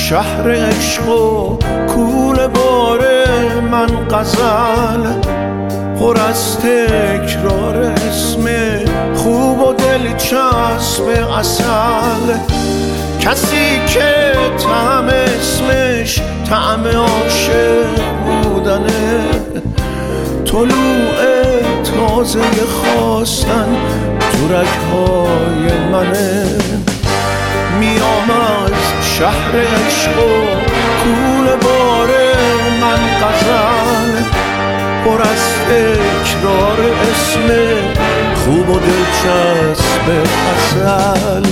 شهر عشق و کوله بار من غزل پر از تکرار اسم خوب و دلچسب اصل. کسی که طعم اسمش طعم عاشق بودنه، طلوع تازه خواستن تو رگ‌های منه. میام از شهر عشق و کوله بار من غزل پر از تکرار اسم خوب و دلچسب اصل.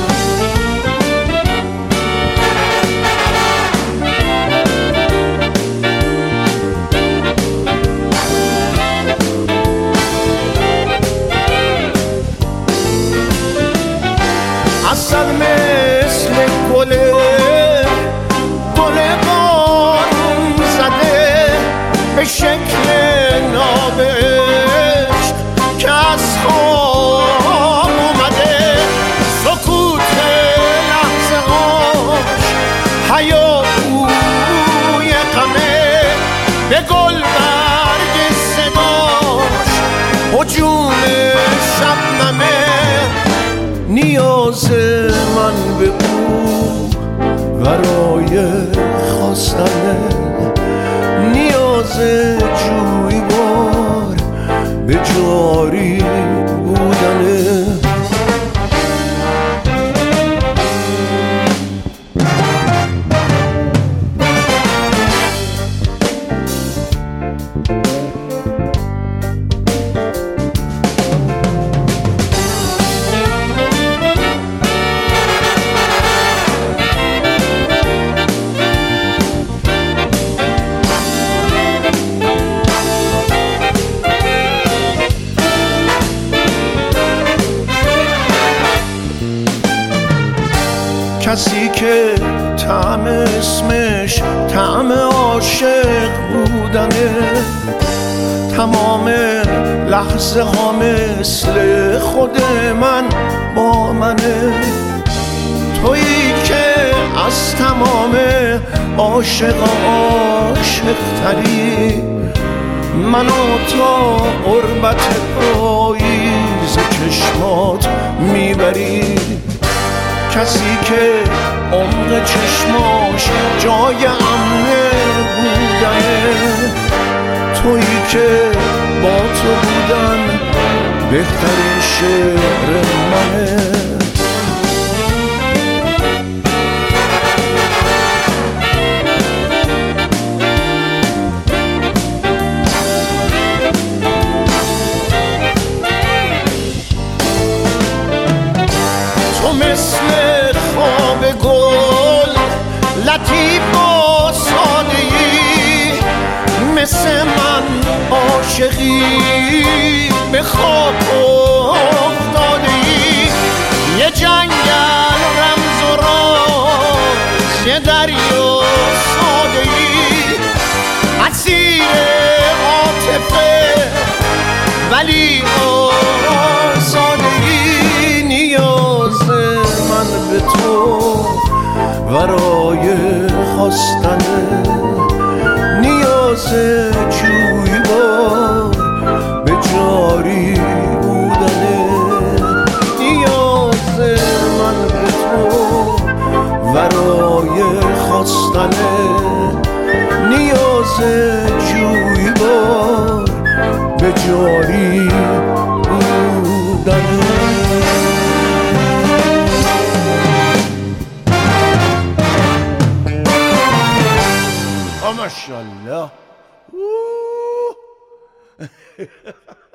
اصل مثل گله بارون زده به شکل نابشت که از خواب اومده. سکوت لحظه هاش هیاهوی غمه، به گل برگ صداش هجوم شبنمه. نیاز من به او برای خواستنه، نیاز جویبار به جاری بودنه. کسی که طعم اسمش طعم عاشق بودنه، تمام لحظه ها مثل خود من با منه. تویی که از تمام عاشقا عاشق تری، منو تا قربت پاییز چشمات میبری. کسی که عمق چشماش جای امنه بودنه، تویی که با تو بودن بهترین شعر منه. تو مثل خواب گل لطیف و ساده‌ای، مثل من عاشقی به خواب افتاده‌ای. یه جنگل رمز و راز، یه دریا ساده‌ای، اسیر عاطفه ولی آزادگی. نیاز من به تو برای خواستنه، نیاز جویبار به جاری بودنه. نیاز من به تو برای خواستنه، نیاز جویبار به جاری بودنه. ماشاءالله.